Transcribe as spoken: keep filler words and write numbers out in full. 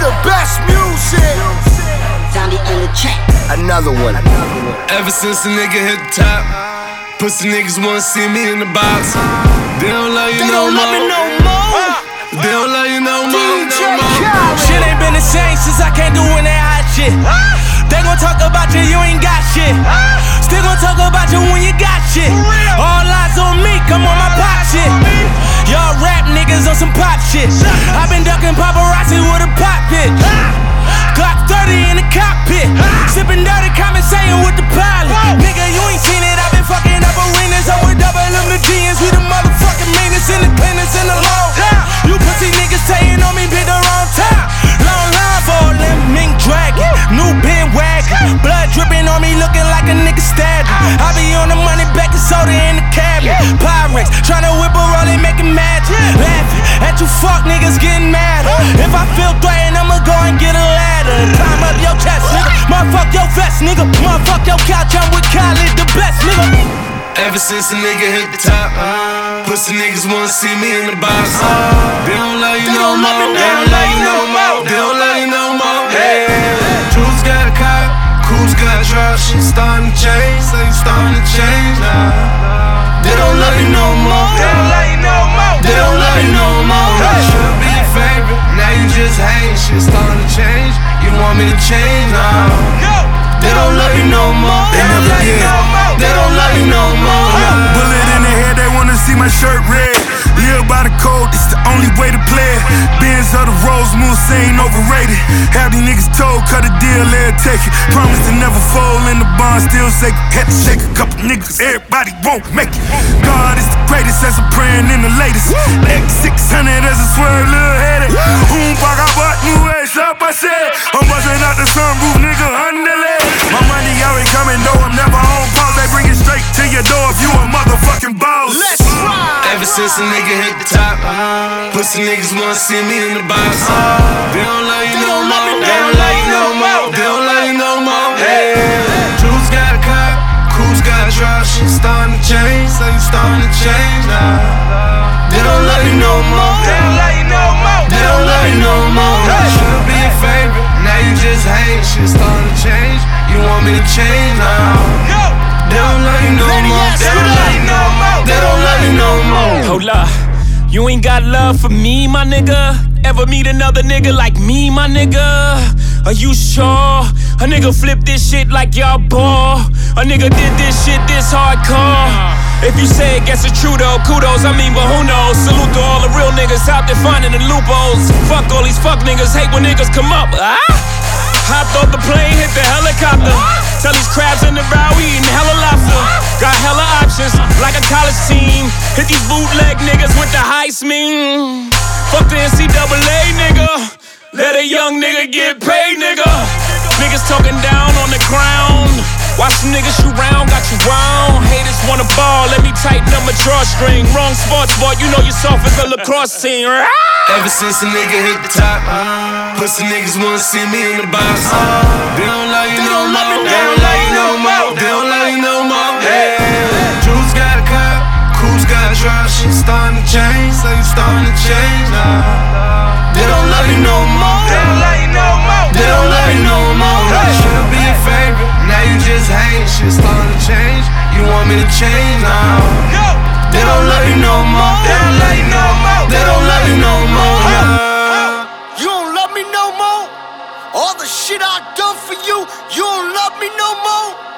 the best music. Zombie on the track. Another one. Ever since the nigga hit the top, pussy niggas wanna see me in the box. They don't love you They no don't love me more. no more. They don't love you no more. D J No more. Khaled. Shit ain't been the same since I came doing that hot shit. They gon' talk about you, you ain't got shit. Still gon' talk about you when you got shit. All eyes on me, come on my pop shit. Y'all rap niggas on some pop shit. I been ducking paparazzi with a pop bitch. Glock thirty in the cockpit. Sippin' dirty, conversating with the pilot. Nigga, you ain't seen it, I been fucking up arenas. I'm with double M the G Ns, we the motherfucking meanest independents in the law. You pussy niggas saying on me, pick the wrong time. Long line for them mink dragon. New bin wagon. Blood dripping on me, looking like a nigga stabbed. I be on the money, back and soda in the cabinet. Pyrex, tryna whip a roll, they making magic. Laughing at you fuck niggas getting mad. If I feel threatened, I'ma go and get a ladder. Climb up your chest, nigga. Motherfuck your vest, nigga. Motherfuck your couch, I'm with Khaled, the best, nigga. Ever since the nigga hit the top, pussy niggas wanna see me in the box. They don't love you no more. They don't love you no more. They don't love you no more. Hey, Jules got a cop, Cool's got a drop. Shit starting to change, say it's starting to change now. They don't love you no more. They don't love you no more. They don't love you no more. Should be your favorite, now you just hate. Shit starting to change. You want me to change now? They don't love you no more. They never did. They don't love you no more. Bullet in the head, they wanna see my shirt red. Live by the code, it's the only way to play it. Benz of the Rose Moose ain't overrated. Have these niggas told, cut a deal, let take it. Promise to never fold in the bond, still shake it. Had to shake a couple niggas, everybody won't make it. God is the greatest, as I'm praying in the latest. X six hundred as a swerve, little headed. Boom, bag, I bought new ass up, I said. I'm busting out the sunroof, nigga, underlay. My money always coming, though I'm never on pause. They bring it straight to your door if you a motherfucking boss. Let's ride. Ever since the nigga hit the top, pussy niggas wanna see me in the box. They don't love you no more. They don't love you no more. They don't love you no more. Hey, Jules got a cop, Cool's got a drop. Shit starting to change, say it's starting to change now. They don't love you no more. They don't love you no more. They don't love you no more. Should be your favorite, now you just hate. Shit starting to change. You want me to change now? They don't love you no more. They don't love you no more. They don't love you no more. Hold up, you ain't got love for me, my nigga. Ever meet another nigga like me, my nigga? Are you sure? A nigga flip this shit like y'all ball. A nigga did this shit this hardcore. If you say it, guess it's true though, kudos, I mean, but who knows? Salute to all the real niggas out there finding the loopholes. Fuck all these fuck niggas, hate when niggas come up. Ah? Hopped off the plane, hit the helicopter. Tell these crabs in the bow, we eating hella lobster. Got hella options, like a college team. Hit these bootleg niggas with the heist mean. Fuck the N C double A, nigga. Let a young nigga get paid, nigga. Niggas talking down on the ground. Watch some niggas shoot round, got you round. Haters wanna ball, let me tighten up my drawstring. Wrong sports ball, you know you're soft as a lacrosse team. Ever since the nigga hit the top, pussy niggas wanna see me in the box. They don't love you no more. They don't love you no more. They don't love you no more. Hey, Jules got a cop, Cool's got a drop. Shit starting to change, say it's starting to change now. They don't love you no more. They don't love you no more. They don't love you no more. Should be your favorite, now you just hate. Shit starting to change. You want me to change now? They don't love you no more. They don't love you no more. They don't love you no more. You don't love me no more. All the shit I done for you, you don't love me no more.